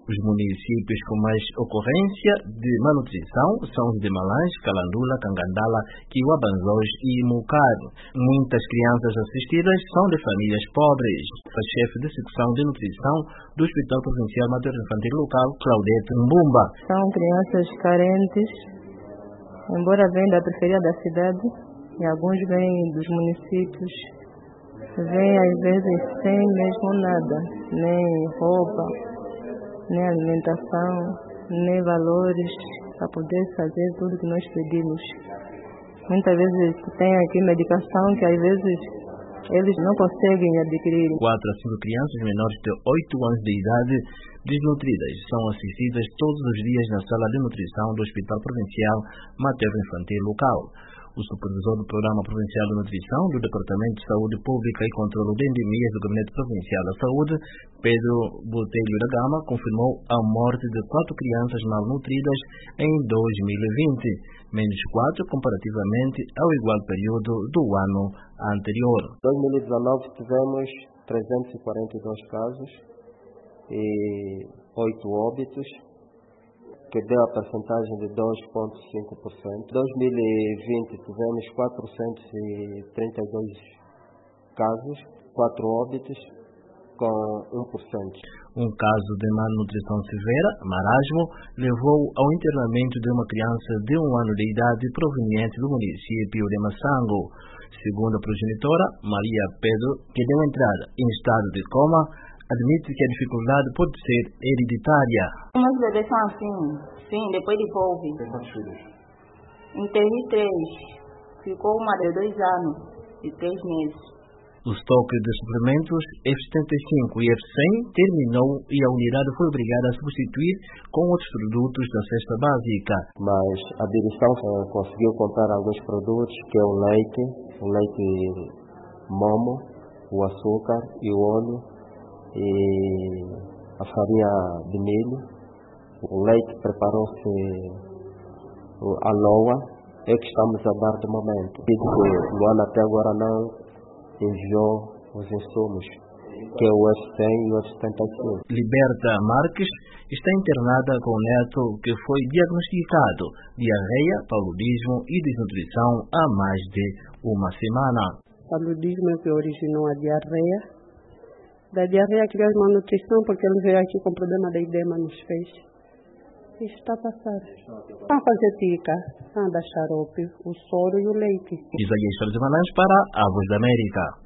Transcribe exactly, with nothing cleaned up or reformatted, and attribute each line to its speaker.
Speaker 1: Os municípios com mais ocorrência de malnutrição são os de Malange, Calandula, Cangandala, Quiabanzós e Mucaro. Muitas crianças assistidas são de famílias pobres. A chefe de secção de nutrição do Hospital Provincial Materno Infantil Local, Claudete Mbumba.
Speaker 2: São crianças carentes, embora venham da periferia da cidade, e alguns vêm dos municípios, vêm às vezes sem mesmo nada, nem roupa, nem alimentação, nem valores para poder fazer tudo que nós pedimos. Muitas vezes tem aqui medicação que às vezes eles não conseguem adquirir.
Speaker 1: Quatro a cinco crianças menores de oito anos de idade desnutridas são assistidas todos os dias na sala de nutrição do Hospital Provincial Materno Infantil Local. O supervisor do Programa Provincial de Nutrição do Departamento de Saúde Pública e Controlo de Endemias do Gabinete Provincial da Saúde, Pedro Botelho da Gama, confirmou a morte de quatro crianças malnutridas em dois mil e vinte, menos quatro comparativamente ao igual período do ano anterior.
Speaker 3: Em dois mil e dezenove tivemos trezentos e quarenta e dois casos e oito óbitos, que deu a percentagem de dois vírgula cinco por cento. Em dois mil e vinte tivemos quatrocentos e trinta e dois casos, quatro óbitos, com um por cento.
Speaker 1: Um caso de malnutrição severa, marasmo, levou ao internamento de uma criança de um ano de idade proveniente do município de Massango. Segundo a progenitora, Maria Pedro, que deu entrada em estado de coma, admite que a dificuldade pode ser hereditária.
Speaker 2: Meus bebês são assim, sim, depois de Covid.
Speaker 3: Tem quantos filhos?
Speaker 2: Enterrei três. Ficou uma de dois anos e três meses.
Speaker 1: O estoque de suplementos F setenta e cinco e F cem terminou e a unidade foi obrigada a substituir com outros produtos da cesta básica.
Speaker 3: Mas a direção conseguiu comprar alguns produtos, que é o leite, o leite momo, o açúcar e o óleo, e a farinha de milho. O leite preparou-se a loa, é que estamos a dar de momento. O ano até agora não enviou os insumos, que é o F cem e o F setenta e cinco.
Speaker 1: Liberta Marques está internada com o neto que foi diagnosticado diarreia, paludismo e desnutrição há mais de uma semana.
Speaker 4: Paludismo é que originou a diarreia. Da diarreia criou malnutrição porque ele veio aqui com problema da edema nos feixes. Isso está a passar. Vamos fazer tica, vamos dar xarope, o soro e o leite.
Speaker 1: Isaías Malange para a Voz da América.